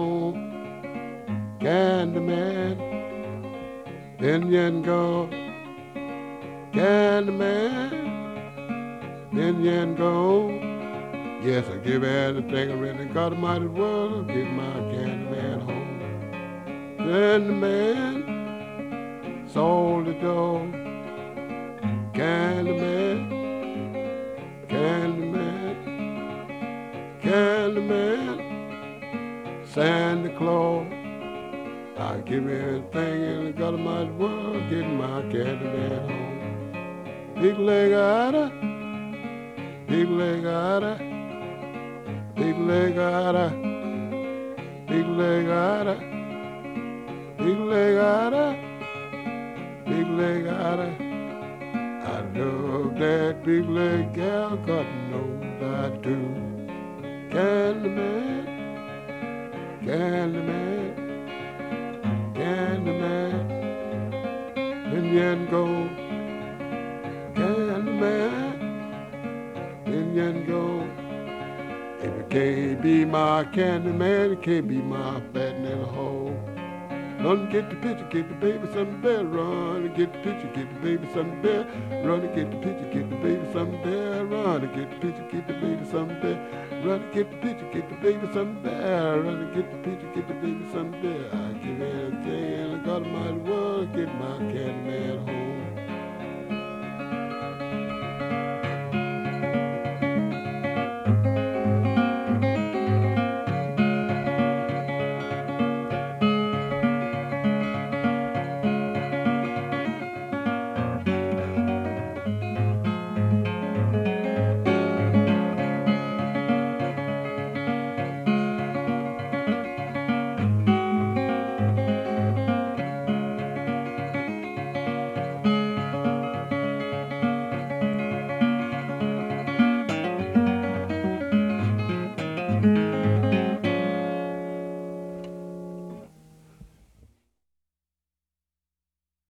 home. Candyman, Indian go. Candyman, Indian go. Yes, I give everything I really got in my world. Give my Candyman home. Candyman, sold the door. Candyman, Candyman, Candyman, Santa Claus. I give everything in the God Almighty world, get my Candyman home. Big leg otter, big leg otter, big leg otter, big leg otter, big leg otter, big leg otter. I love that big leg gal, God knows I do. Candyman, Candyman, Candyman, Indian gold. Candyman, Indian gold. If it can't be my Candyman, it can't be my fat little hole. Run, get the picture, get the baby some bear. Run and get the picture, get the baby some bear. Run and get the picture, get the baby some bear. Run and get the picture, get the baby some bear. Run and get the picture, get the baby some bear. Run and get the picture, get the baby some bear. I give anything in the God Almighty world, get my Candyman home.